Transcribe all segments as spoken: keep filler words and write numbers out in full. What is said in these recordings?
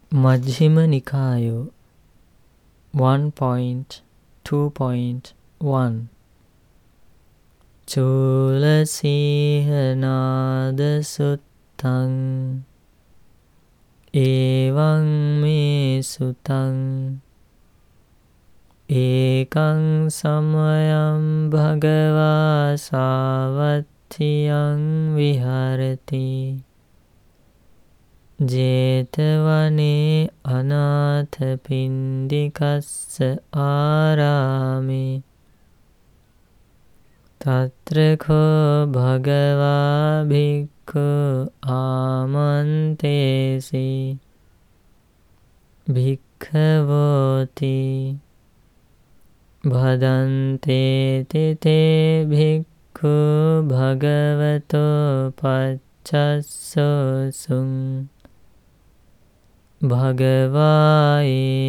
Majjhima Nikaya one point two point one Chulasīhanāda Suttaṃ Evaṃ me sutaṃ Ekaṃ samayaṃ bhagavā sāvatthīyaṃ viharati Jetavane Anāthapindikassa ārāme Tatra ko bhagavā bhikkhu āmantesi bhikkhavoti bhadante tite bhikkhu bhagavato paccassosuṃ Bhagavā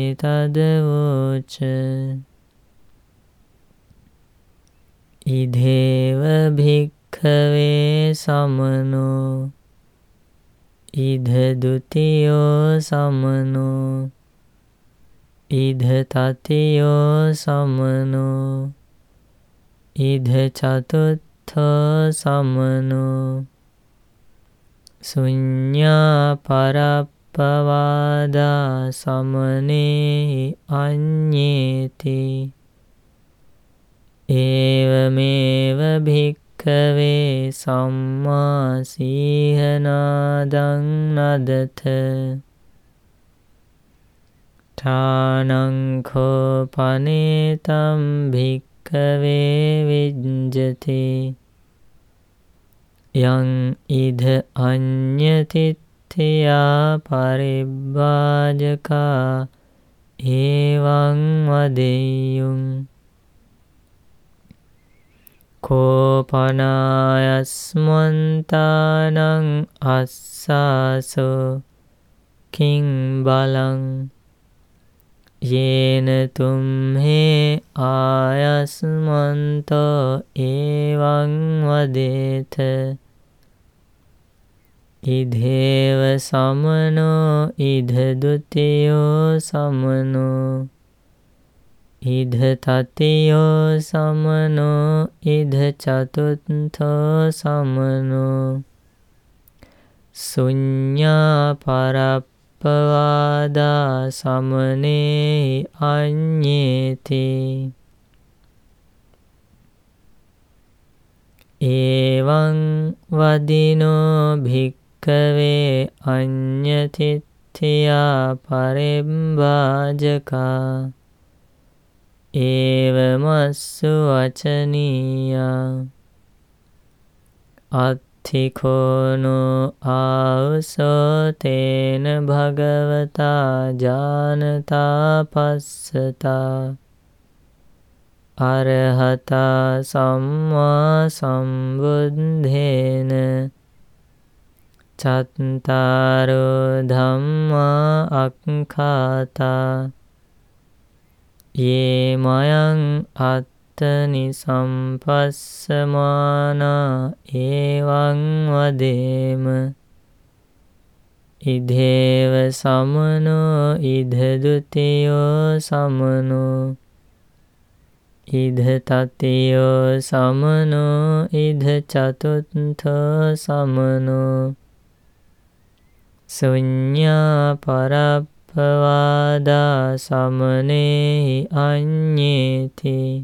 etadavoca Idheva bhikkhave samano Idha dutiyo samano Idha tatiyo samano Idha chatutto samano Suññā parappa Pavādā samane aññeti Evameva bhikkave sammā sīhanādaṃ nadatha Tānaṃ ko panetam bhikkave vijjati Yaṃ idha aññati Tiya paribhājaka evaṃ vadeyuṃ ko panāyasmantānaṃ assāso kiṃ balaṃ yena tumhe āyasmanto evaṃ vadeta Idheva samano idha dutiyo samano idha tatiyo samano idha chatutto samano suññā parappavādā samane aññeti evaṃ vadino bhikkhave Kave aññatitthiyā paribhājaka evamassu vacanīyā atthiko no āuso tena bhagavatā jānatā passatā arahatā sammā sambuddhena Cattāro dhammā akkhātā Ye mayaṃ attani sampassamānā evaṃ vadema Idheva samano idha dutiyo samano Idha tatiyo samano idha chatutto samano Suññā parappavādā samane aññeti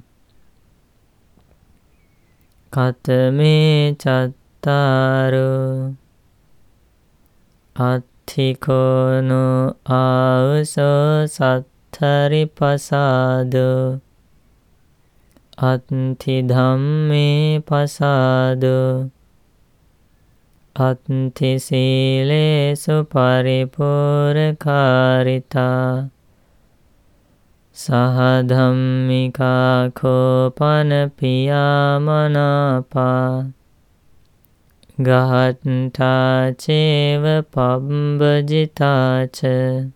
Katame cattāro Atthiko no āuso sattaripasādo Atthi dhamme pasādo Atthi sīlesu paripurakaritā Saha dhammikā kopana piyāmanāpā Gahattā ceva pabbajitā ca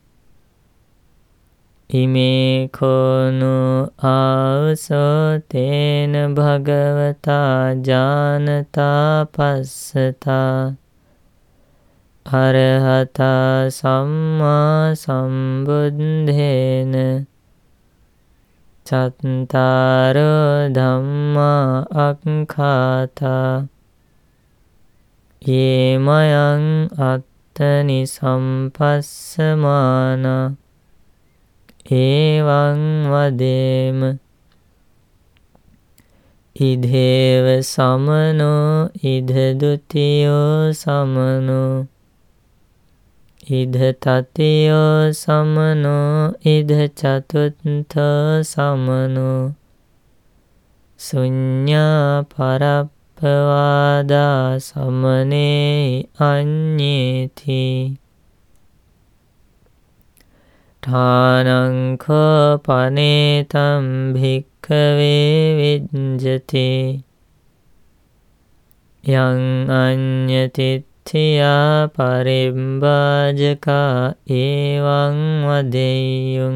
Ime kono āuso tena bhagavatā jānatā passatā අරහතා සම්මා සම්බුද්ධේන චත්තාරෝ ධම්මා අක්ඛාතා යේමයං අත්තනි සම්පස්සමානා එවං වදේම ඉදේව සමනෝ ඉද ဒ ුතියෝ සමනෝ ඉද තතියෝ සමනෝ ඉද චතුත්ථ සමනෝ ශුඤ්ඤා පරප්පවාදා සමනේ අඤ්ඤේති ඨානං කෝපනේතං භික්ඛවේ විඤ්ජති යං අඤ්ඤතිත්ථියා පරිම්බාජකා එවං වදෙය්‍යං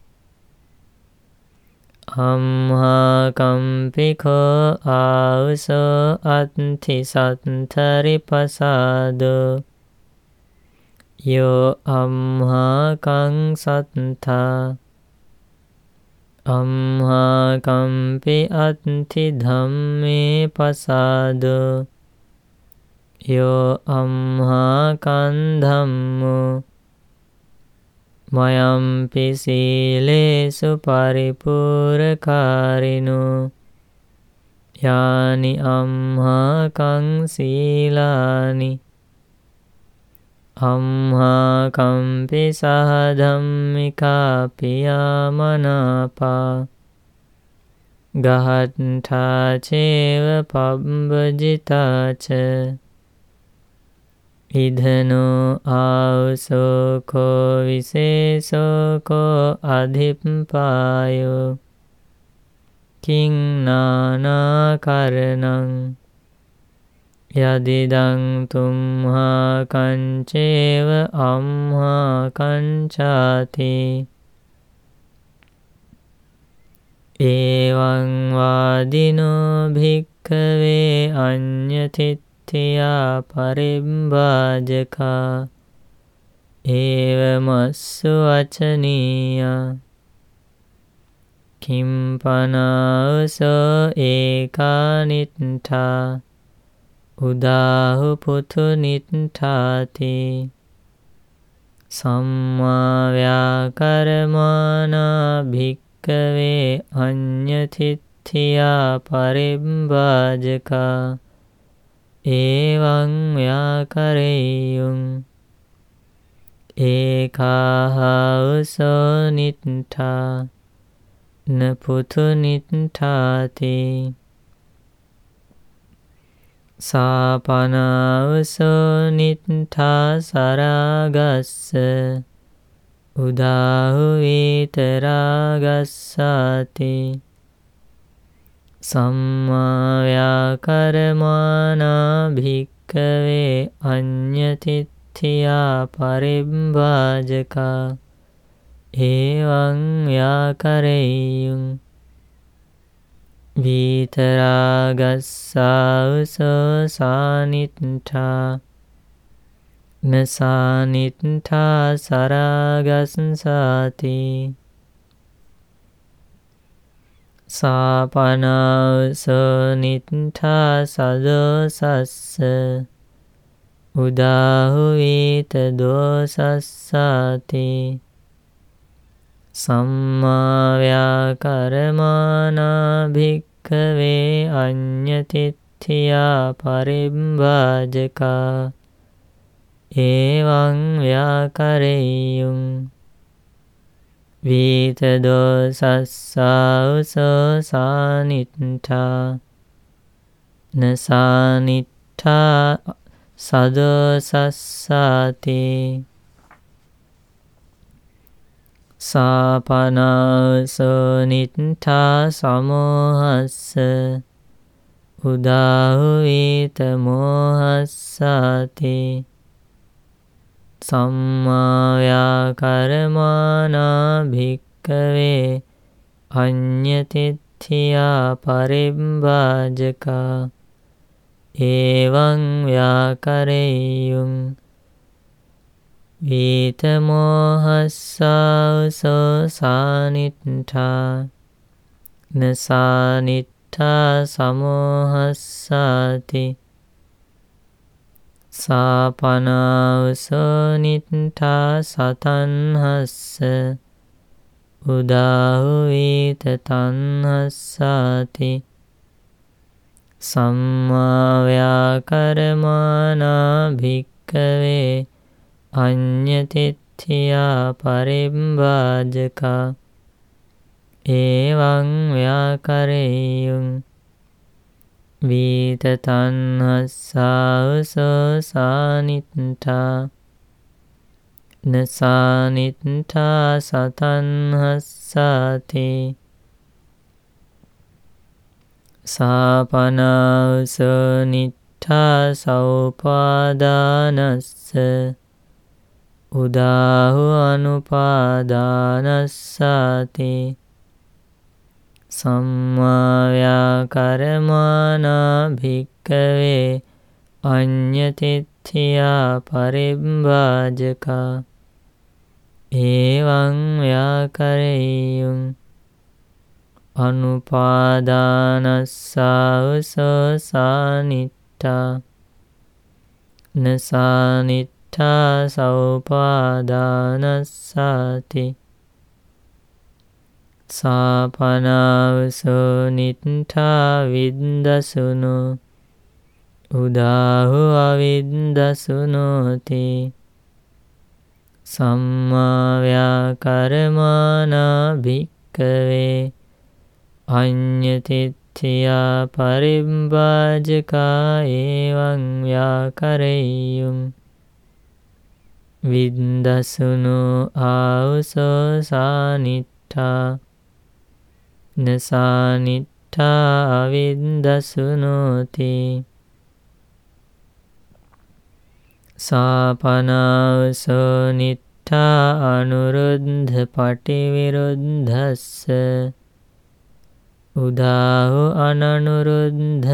අම්හා කම්පිකෝ ආවසෝ අත්ථි සත්තරි පසාදෝ යෝ අම්හා කං සත්තා අම්හා කම්පි අත්ථි ධම්මේ පසාදෝ යෝ අම්හා කං ධම්මෝ මයම්පි සීලේසු පරිපූර්ණකාරිනෝ යානි අම්හා කං සීලානි අම්හා කම්පි සහ ධම්මිකා පියාමනාපා ගහට්ඨා චේව පබ්බජිතාච ඉධනෝ ආවසෝ කෝ විශේෂෝ කෝ අධිප්පායෝ කිං නානාකරණං යදිදං තුම්හා කංචේව අම්හා කංචාති එවං වාදිනෝ භික්ඛවේ අඤ්ඤතිත්ථියා පරිම්බාජකා ඒවමස්සු වචනීයා කිම්පනාවසෝ ඒකානිට්ඨා උදාහු පුතු නිට්ඨාති සම්මා ව්‍යාකරමානා භික්ඛවේ අඤ්ඤතිත්ථියා පරිම්බාජකා එවං ව්‍යාකරෙය්‍යං ඒකාහවසෝ නිට්ඨා න පුතු නිට්ඨාති සාපනාවසෝ නිට්ඨා සරාගස්ස උදාහු විතරාගස්සාති සම්මා ව්‍යාකරමානා භික්ඛවේ අඤ්ඤතිත්ථියා පරිම්බාජකා එවං ව්‍යාකරෙය්‍යං විතරාගස්සාවසෝ සානිට්ඨා නසානිට්ඨා සරාගස්සාති සාපනාවසෝ නිට්ඨා සදෝසස්ස උදාහු වීත දෝසස්සාති සම්මා ව්‍යාකරමානා භික්ඛවේ අඤ්ඤතිත්ථියා පරිම්බාජකා එවං ව්‍යාකරෙය්‍යං වීත දෝසස්සාවසෝ සානිට්ඨා නසානිට්ඨා සදෝසස්සාති සාපනාවසෝ නිට්ඨා සමෝහස්ස උදාහු වීත මෝහස්සාති සම්මා ව්‍යාකරමානා භික්ඛවේ අඤ්ඤතිත්ථියා පරිම්බාජකා එවං ව්‍යාකරෙය්‍යං වීතමෝහස්සාවසෝ සානිට්ඨා නසානිට්ඨා සමෝහස්සාති සාපනාවසෝ නිට්ඨා සතන්හස්ස උදාහු වීත තන්හස්සාති සම්මා ව්‍යාකරමානා භික්ඛවේ අඤ්ඤතිත්ථියා පරිම්බාජකා එවං ව්‍යාකරෙය්‍යං වීත තන්හස්සාවසෝ සානිට්ඨා නසානිට්ඨා සතන්හස්සාති සාපනාවසෝ නිට්ඨා සෞපාදානස්ස උදාහු අනුපාදානස්සාති සම්මා ව්‍යාකරමානා භික්ඛවේ අඤ්ඤතිත්ථියා පරිම්බාජකා එවං ව්‍යාකරෙය්‍යං අනුපාදානස්සාවසෝ සානිට්ඨා නසානිට්ඨා සෞපාදානස්සාති සාපනාවසෝ නිට්ඨා විද්දසුනු උදාහු අවිද්දසුනෝති සම්මා ව්‍යාකරමානා භික්ඛවේ අඤ්ඤතිත්ථියා පරිම්බාජකා එවං ව්‍යාකරෙය්‍යං විද්දසුනු ආවසෝ සානිට්ඨා නසානිට්ඨා අවිද්දසුනෝති සාපනාවසෝ නිට්ඨා අනුරුද්ධ පටිවිරුද්ධස්ස උදාහු අනනුරුද්ධ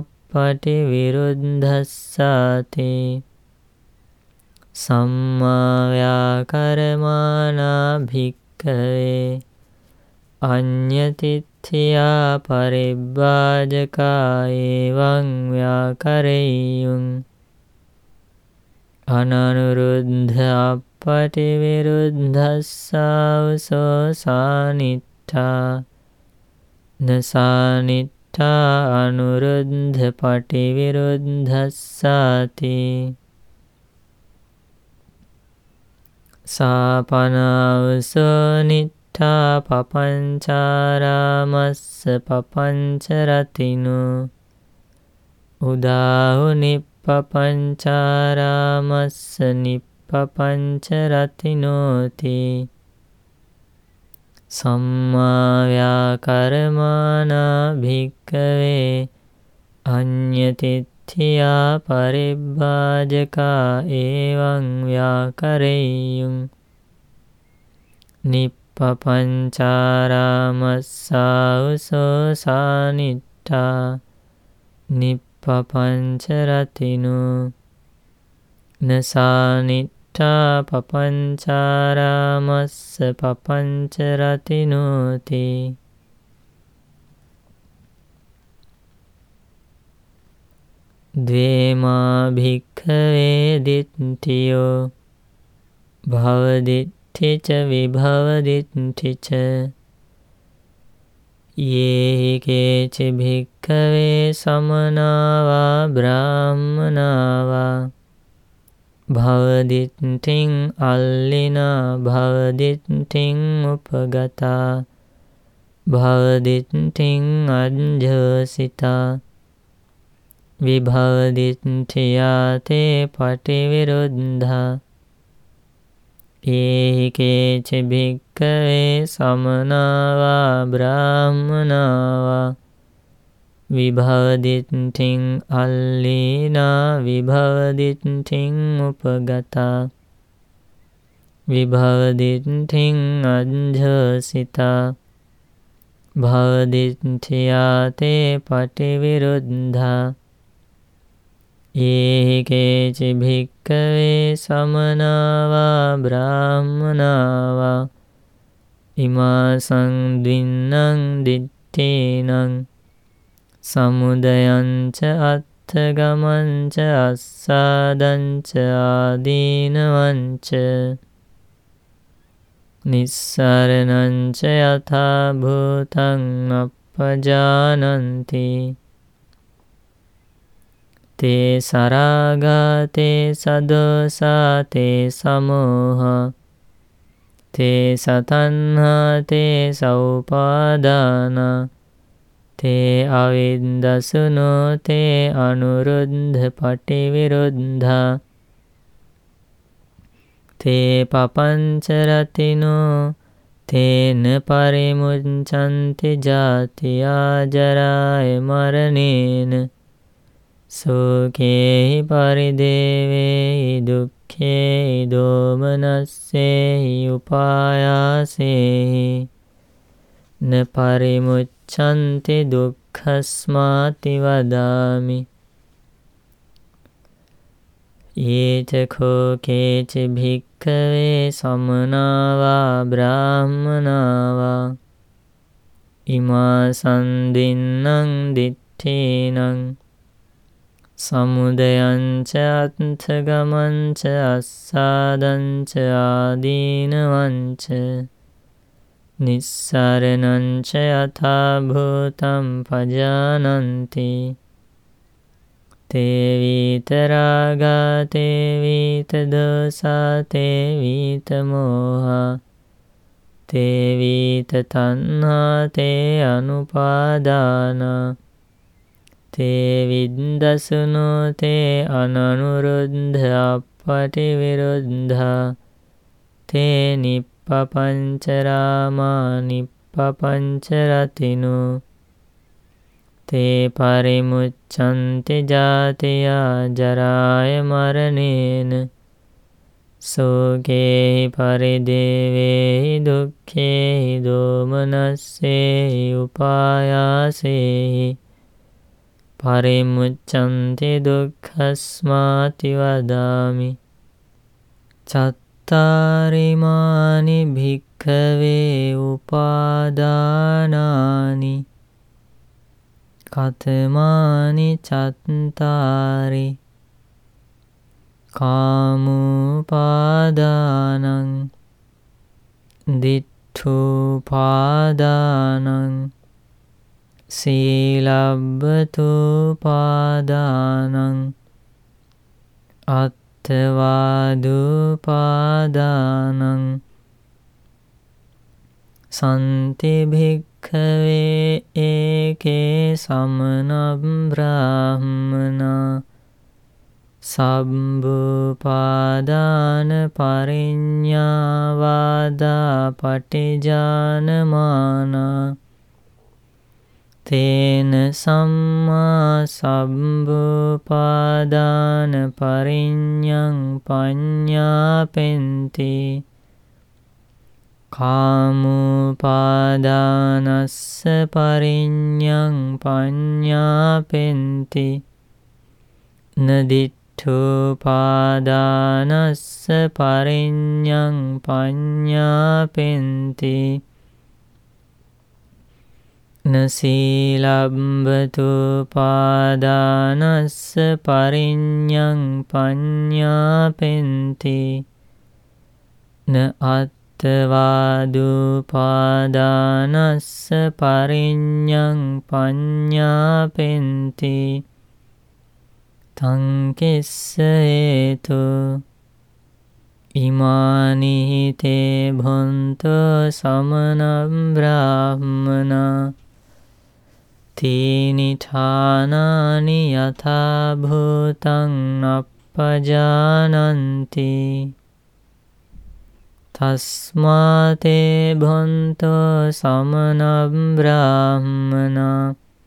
අප්පටිවිරුද්ධස්සාති සම්මා ව්‍යාකරමානා භික්ඛවේ අඤ්ඤතිත්ථියා පරිබ්බාජකා එවං ව්‍යාකරෙය්‍යං අනනුරුද්ධ අප්පටිවිරුද්ධස්සාවසෝ සානිට්ඨා නසානිට්ඨා අනුරුද්ධ පටිවිරුද්ධස්සාති සාපනාවසෝ නිට්ඨා පපංචාරාමස්ස පපංච රතිනු උදාහු නිප්පපංචාරාමස්ස නිප්පපංච රතිනෝති සම්මා ව්‍යාකරමානා භික්ඛවේ අඤ්ඤතිත්ථියා පරිබ්බාජකා එවං ව්‍යාකරෙය්‍යං නිප්පපංචාරාමස්සාවසෝ සානිට්ඨා නිප්පපංච රතිනු නසානිට්ඨා පපංචාරාමස්ස පපංච රතිනෝති ද්වේමා භික්ඛවේ දිට්ඨියෝ භවදිට්ඨිච විභවදිට්ඨිච යේහි කේච භික්ඛවේ සමනාවා බ්‍රාහ්මනාවා භවදිට්ඨින් අල්ලිනා භවදිට්ඨින් උපගතා භවදිට්ඨින් අඤ්ජසිතා විභවදිට්ඨියා තේ පටිවිරුද්ධා ඒහි කේච භික්ඛවේ සමනාවා බ්‍රාහ්මනාවා විභවදිට්ඨින් අල්ලීනා විභවදිට්ඨින් උපගතා විභවදිට්ඨින් අඤ්ජසිතා භවදිට්ඨියා තේ පටිවිරුද්ධා ඒකේචි භික්කවේ සමනාවා බ්‍රාහ්මනාවා ඉමා සංදින්නං දිත්තේනං සමුදයංච අත්ථගමංච අස්සාදංච ආදීනවංච නිස්සරණංච යථා භූතං අප්පජානන්ති තේ සරාගා තේ සදෝසා තේ සමෝහා තේ සතන්හා තේ සෞපාදානා තේ අවිද්දසුනෝ තේ අනුරුද්ධ පටිවිරුද්ධා තේ පපංචරතිනෝ තේන පරිමුච්ඡන්ති ජාතියා ජරාය මරණේන සෝකේහි පරිදේවේහි දුක්ඛේහි දෝමනස්සේහි උපායාසේහි න පරිමුච්ඡන්ති දුක්ඛස්මාති වදාමි ඒචකෝ කේචි භික්ඛවේ සමනාවා බ්‍රාහ්මනාවා ඉමා සංදින්නං දිත්තේනං සමුදයංච අත්ථගමංච අස්සාදංච ආදීනවංච නිස්සරණංච යථා භූතං පජානන්ති තේ විතරාගා තේ විතදෝසා තේ විතමෝහා තේ විතතණ්හා තේ අනුපාදානා තේ විද්දසුනෝ තේ අනනුරුද්ධ අප්පටිවිරුද්ධා තේ නිප්පපංචරාමා නිප්පපංචරතිනෝ තේ පරිමුච්ඡන්ති ජාතියා ජරාය මරණේන සෝකේහි පරිදේවේහි දුක්ඛේහි දෝමනස්සේහි උපායාසේහි පරිමුච්ඡන්ති දුක්ඛස්මාති වදාමි චත්තාරිමානි භික්ඛවේ උපාදානානි කතමානි චත්තාරි කාමෝපාදානං දිට්ඨෝපාදානං සීලබ්බතෝපාදානං අත්ථවාදෝපාදානං සන්ති භික්ඛවේ ඒකේ සමනබ්බ බ්‍රාහ්මනා සබ්බෝපාදාන පරිඤ්ඤාවාදා පටිජානමානා තේන සම්මා සබ්බෝපාදාන පරිඤ්ඤං පඤ්ඤාපෙන්ති කාමෝපාදානස්ස පරිඤ්ඤං පඤ්ඤාපෙන්ති නදිට්ඨෝපාදානස්ස පරිඤ්ඤං පඤ්ඤාපෙන්ති නසීලබ්බතෝපාදානස්ස පරිඤ්ඤං පඤ්ඤාපෙන්ති න අත්ථවාදෝපාදානස්ස පරිඤ්ඤං පඤ්ඤාපෙන්ති තං කිස්ස හේතෝ ඉමානි තේ භොන්තෝ සමනං බ්‍රාහ්මනා තීනි ඨානානි යථා භූතං අප්පජානන්ති තස්මාතේ භොන්තෝ සමනං බ්‍රාහ්මනා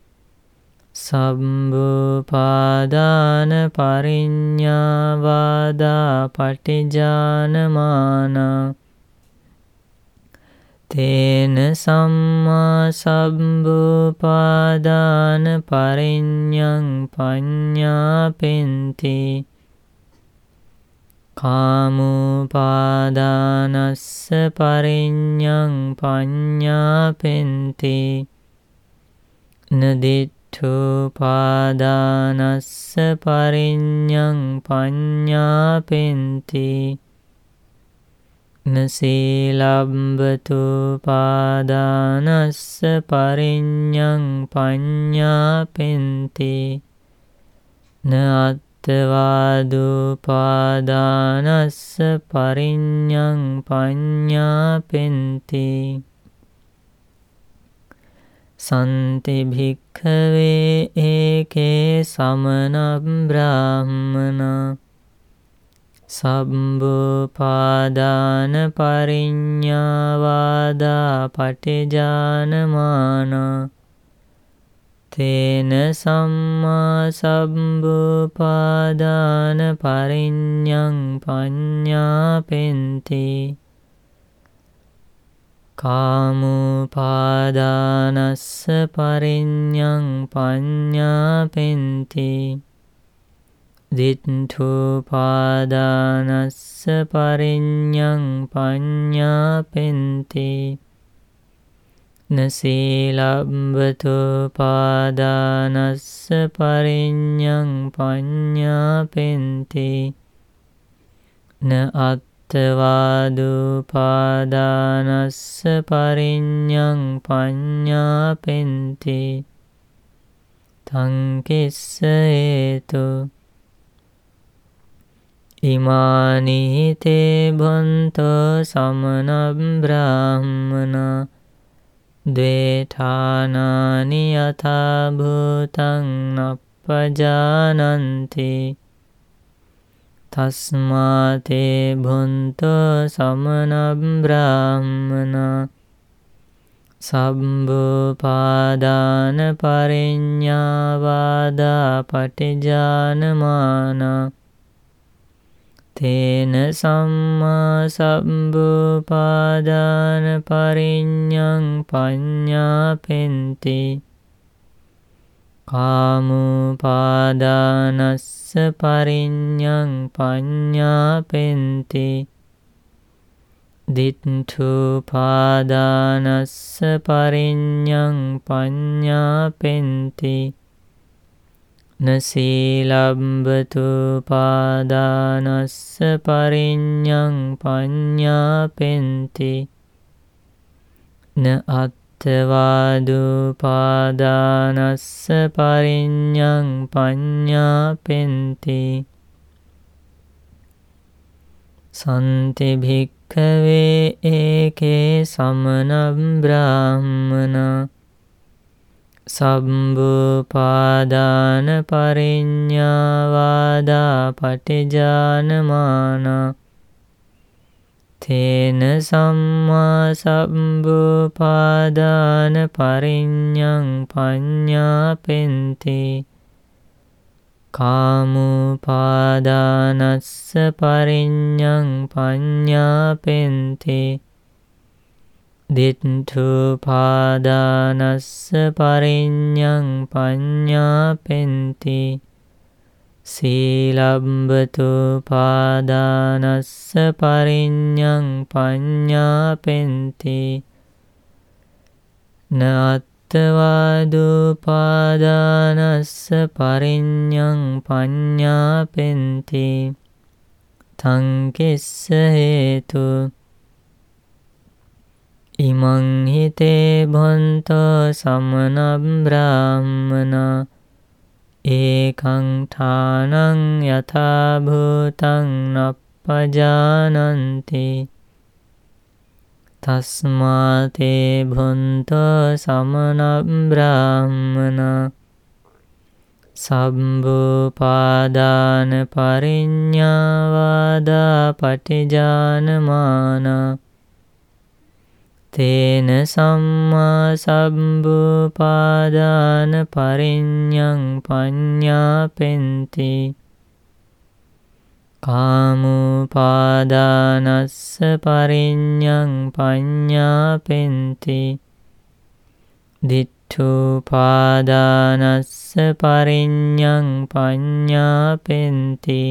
සබ්බෝපාදාන පරිඤ්ඤාවාදා පටිජානමානා තේන සම්මා සබ්බුපාදාන පරිඤ්ඤං පඤ්ඤාපෙන්ති කාමෝපාදානස්ස පරිඤ්ඤං පඤ්ඤාපෙන්ති නදිට්ඨෝපාදානස්ස පරිඤ්ඤං පඤ්ඤාපෙන්ති නසීලබ්බතෝපාදානස්ස පරිඤ්ඤං පඤ්ඤාපෙන්ති න අත්තවාදෝපාදානස්ස පරිඤ්ඤං පඤ්ඤාපෙන්ති සන්ති භික්ඛවේ ඒකේ සමන බ්‍රාහ්මනා සබ්බෝපාදාන පරිඤ්ඤාවාදා පටිජානමානා තේන සම්මා සබ්බෝපාදාන පරිඤ්ඤං පඤ්ඤාපෙන්ති කාමෝපාදානස්ස පරිඤ්ඤං පඤ්ඤාපෙන්ති දිට්ඨෝපාදානස්ස පරිඤ්ඤං පඤ්ඤාපෙන්ති නසීලබ්බතෝපාදානස්ස පරිඤ්ඤං පඤ්ඤාපෙන්ති න අත්තවාදෝපාදානස්ස පරිඤ්ඤං පඤ්ඤාපෙන්ති තං කිස්ස හේතු ඉමානි තේ භන්තෝ සමන බ්‍රාහ්මනා ද්වේඨානානි යථා භූතං නප්පජානන්ති තස්මා තේ භන්තෝ සමන බ්‍රාහ්මනා සබ්බෝපාදාන පරිඤ්ඤාවාදා පටිජානමානා තේන සම්මා සබ්බෝපාදාන පරිඤ්ඤං පඤ්ඤාපෙන්ති කාමෝපාදානස්ස පරිඤ්ඤං පඤ්ඤාපෙන්ති දිට්ඨෝපාදානස්ස පරිඤ්ඤං පඤ්ඤාපෙන්ති නසීලබ්බතෝපාදානස්ස පරිඤ්ඤං පඤ්ඤාපෙන්ති න අත්තවාදෝපාදානස්ස පරිඤ්ඤං පඤ්ඤාපෙන්ති සන්ති භික්ඛවේ ඒකේ සමන බ්‍රාහ්මනා සබ්බෝපාදාන පරිඤ්ඤාවාදා පටිජානමානා තේන සම්මා සබ්බෝපාදාන පරිඤ්ඤං පඤ්ඤාපෙන්ති කාමෝපාදානස්ස පරිඤ්ඤං පඤ්ඤාපෙන්ති දිට්ඨෝපාදානස්ස පරිඤ්ඤං පඤ්ඤාපෙන්ති සීලබ්බතෝපාදානස්ස පරිඤ්ඤං පඤ්ඤාපෙන්ති න අත්තවාදෝපාදානස්ස පරිඤ්ඤං පඤ්ඤාපෙන්ති තං කිස්ස හේතු ඉමං හිතේ භන්තෝ සමන බ්‍රාහ්මනා ඒකං ඨානං යථා භූතං නප්පජානන්ති තස්මා තේ භන්තෝ සමන බ්‍රාහ්මනා සබ්බෝපාදාන පරිඤ්ඤාවාදා පටිජානමානා තේන සම්මා සබ්බෝපාදාන පරිඤ්ඤං පඤ්ඤාපෙන්ති කාමුපාදානස්ස පරිඤ්ඤං පඤ්ඤාපෙන්ති දිට්ඨුපාදානස්ස පරිඤ්ඤං පඤ්ඤාපෙන්ති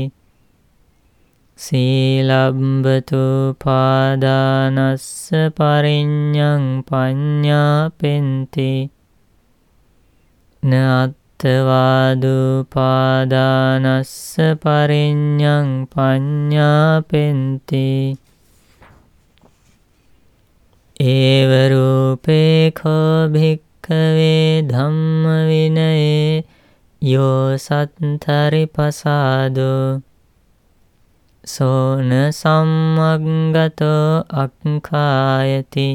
සීලබ්බතු පාදානස්ස පරිඤ්ඤං පඤ්ඤාපෙන්ති නත්තවාදුපාදානස්ස පරිඤ්ඤං පඤ්ඤාපෙන්ති ඒව රූපේ කෝ භික්ඛවේ ධම්ම විනයේ යෝ සත්තරි පසාදෝ සෝන සම්මග්ගතෝ අක්ඛායති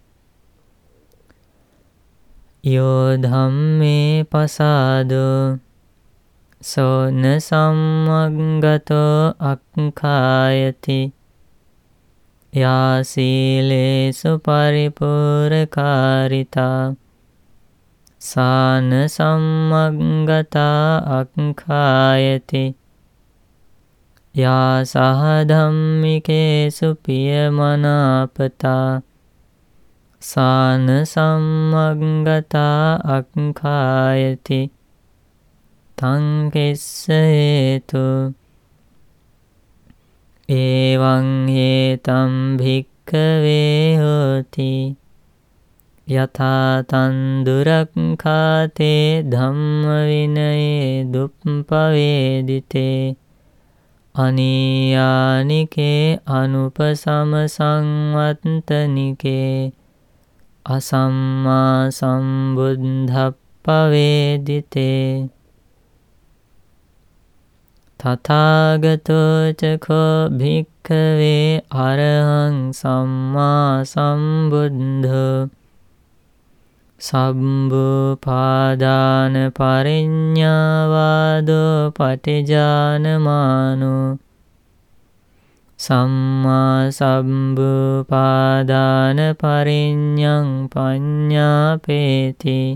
යෝ ධම්මේ පසාදෝ සෝන සම්මග්ගතෝ අක්ඛායති යා සීලේසු පරිපූර්ණකාරිතා සාන සම්මග්ගතා අක්ඛායති යා සහ ධම්මිකේසු පියමනාපතා සාන සම්මග්ගතා අක්ඛායති තං කිස්ස හේතු එවං හේතං භික්ඛවේ හෝති යථා තං දුරක්ඛාතේ ධම්ම විනයේ දුප්පවේදිතේ අනීයානිකේ අනුපසම සංවත්තනිකේ අසම්මා සම්බුද්ධප්පවේදිතේ තථාගතෝ චකෝ භික්ඛවේ අරහං සම්මා සම්බුද්ධෝ සම්බුපාදාන පරිඤ්ඤාවාදෝ පටිජානමානෝ සම්මා සම්බුපාදාන පරිඤ්ඤං පඤ්ඤාපේති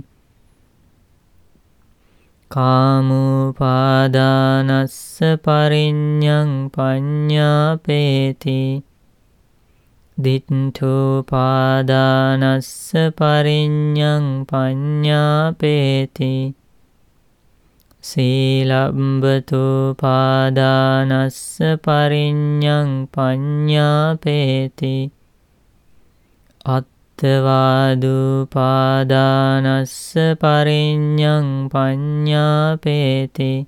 කාමුපාදානස්ස පරිඤ්ඤං පඤ්ඤාපේති දිට්ඨුපාදානස්ස පරිඤ්ඤං පඤ්ඤාපේති සීලබ්බතු පාදානස්ස පරිඤ්ඤං පඤ්ඤාපේති අත්තවාදුපාදානස්ස පරිඤ්ඤං පඤ්ඤාපේති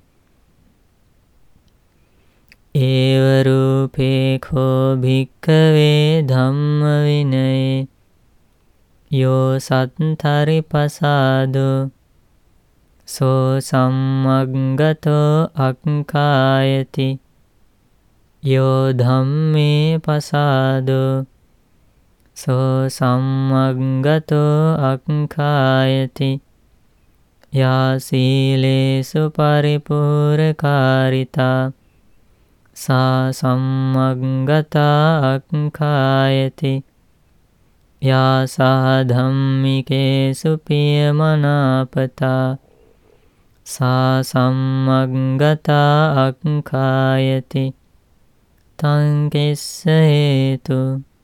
ඒව රූපේ කෝ භික්ඛවේ ධම්ම විනයේ යෝ සත්තරි පසාදෝ සෝ සම්මග්ගතෝ අක්ඛායති යෝ ධම්මේ පසාදෝ සෝ සම්මග්ගතෝ අක්ඛායති යා සීලේසු පරිපූර්ණකාරිතා සා සම්මග්ගතා අක්ඛායති යා සහ ධම්මිකේසු පියමනාපතා සා සම්මග්ගතා අක්ඛායති තං කිස්ස හේතු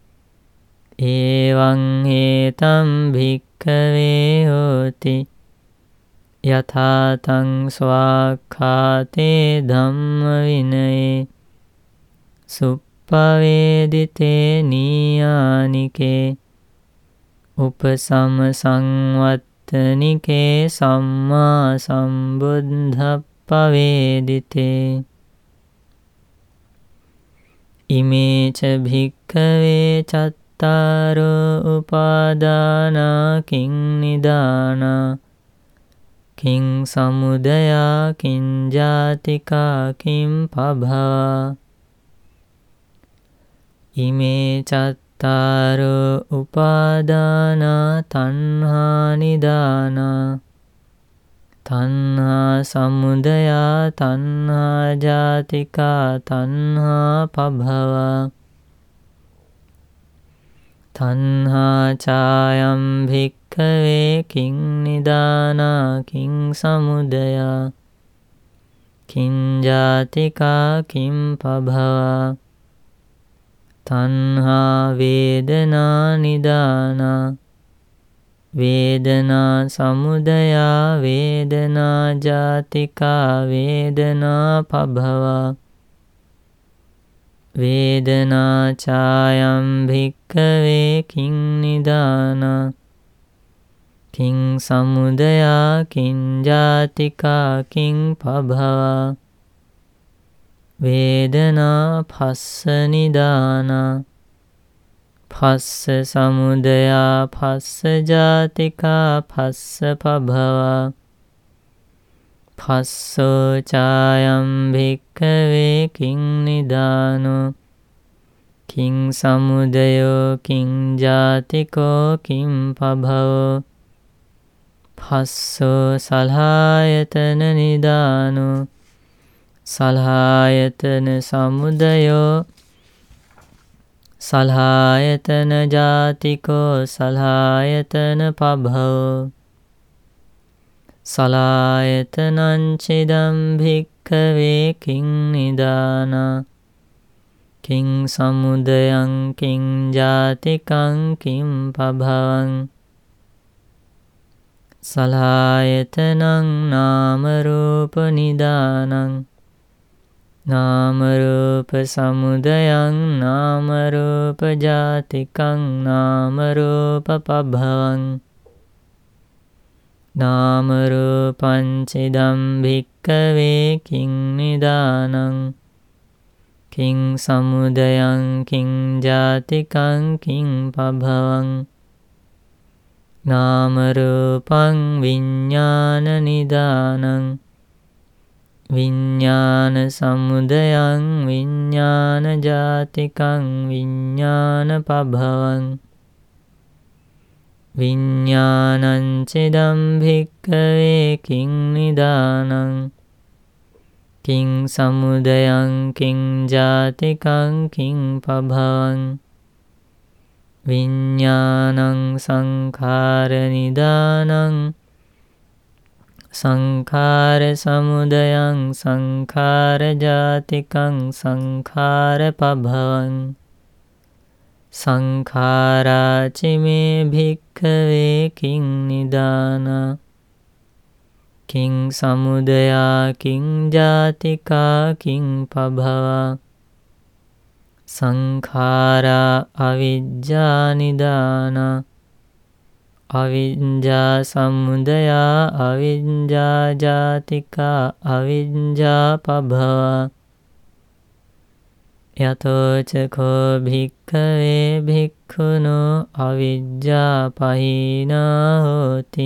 එවං හේතං භික්ඛවේ හෝති යථා තං ස්වාක්ඛාතේ ධම්ම විනයේ සුප්පවේදිතේ නීයානිකේ උපසම සංවත්තනිකේ සම්මා සම්බුද්ධප්පවේදිතේ ඉමේච භික්ඛවේ චත්තාරෝ උපාදානා කිං නිදානා කිං සමුදයා කිං ජාතිකා කිං පභවා ඉමේ චත්තාරෝ උපාදානා තණ්හා නිදානා තණ්හා සමුදයා තණ්හා ජාතිකා තණ්හා පභවා තණ්හා චායම් භික්ඛවේ කිං නිදානා කිං සමුදයා කිංජාතිකා කිම්පභවා තණ්හා වේදනා නිදානා වේදනා සමුදයා වේදනා ජාතිකා වේදනා පභවා වේදනා චායම් භික්ඛවේ කිං නිදානා කිං සමුදයා කිං ජාතිකා කිං පභවා වේදනා පස්ස නිදානා පස්ස සමුදයා පස්ස ජාතිකා පස්ස පභවා පස්සෝ චායම් භික්ඛවේ කිං නිදානෝ කිං සමුදයෝ කිං ජාතිකෝ කිං පභවෝ පස්සෝ සලආයතන නිදානෝ සලආයතන සමුදයෝ සලආයතන ජාතිකෝ සලආයතන පභවෝ සලආයතනං චිදම් භික්ඛවේ කිං නිදානා කිං සමුදයං කිං ජාතිකං කිං පභවං සලආයතනං නාම රූප නිදානං නාම රූප සමුදයං නාම රූප ජාතිකං නාම රූප පභවං නාම රූපං චිදම් භික්ඛවේ කිං නිදානං කිං සමුදයං කිං ජාතිකං කිං පභවං නාම රූපං විඤ්ඤාණ නිදානං විඤ්ඤාණ සමුදයං විඤ්ඤාණ ජාතිකං විඤ්ඤාණ පභවං විඤ්ඤාණං චිදම් භික්ඛවේ කිං නිදානං කිං සමුදයං කිං ජාතිකං කිං පභවං විඤ්ඤාණං සංඛාර නිදානං සංඛාර සමුදයං සංඛාර ජාතිකං සංඛාර පභවං සංඛාරා චිමේ භික්ඛවේ කිං නිදානා කිං සමුදයා කිං ජාතිකා කිං පභවා සංඛාරා අවිජ්ජා නිදානා අවිජ්ජා සමුදයා අවිජ්ජා ජාතිකා අවිජ්ජා පභවා යතෝ චකෝ භික්ඛවේ භික්ඛුනෝ අවිජ්ජා පහීනා හෝති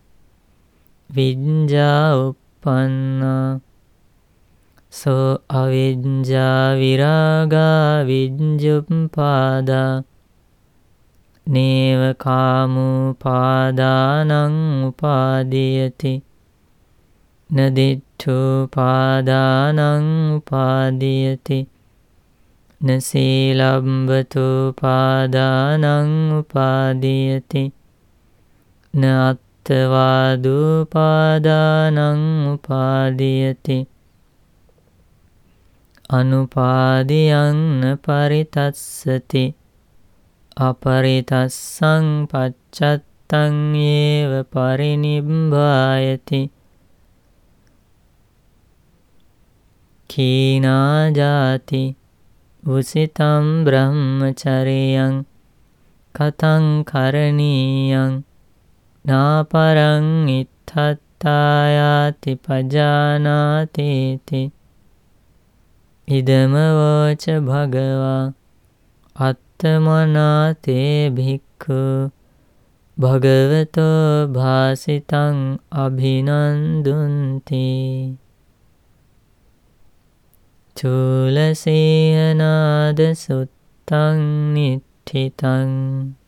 විඤ්ඤා uppannā සෝ අවිඤ්ඤා විරාගා විඤ්ඤුප්පාදා නේව කාමුපාදානං උපාදීයති නදිඨුපාදානං උපාදීයති නසීලබ්බතුපාදානං උපාදීයති න අත්තවාදුපාදානං උපාදීයති අනුපාදියං න පරිතස්සති අපරිතස්සං පච්චත්තං යේව පරිනිබ්බායති කීනා ජාති උසිතම් බ්‍රහ්මචරියං කතං කරණීයං නාපරං ඉත්තත්තායාති පජානාතේති ඉදම වෝච භගවා අත්තමනාතේ භික්ඛු භගවතෝ භාසිතං අභිනන්දුන්ති චූලසේනාද සුත්තං නිට්ඨිතං